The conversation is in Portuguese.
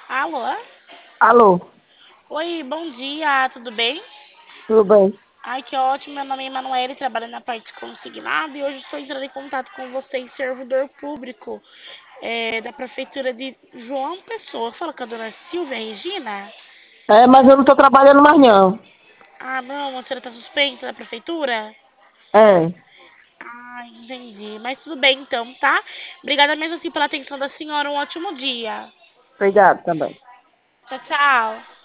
Alô? Alô, Oi, bom dia, tudo bem? tudo bem? Ai, que ótimo, meu nome é Emanuele, trabalho na parte consignada e hoje estou entrando em contato com você, servidor público da Prefeitura de João Pessoa. Fala com a dona Silvia Regina? É, mas eu não estou trabalhando mais não. Ah, não, a senhora está suspensa da Prefeitura? É, Ah, entendi. Mas tudo bem então, tá? Obrigada mesmo assim pela atenção da senhora, um ótimo dia. obrigado também. Tchau, tchau.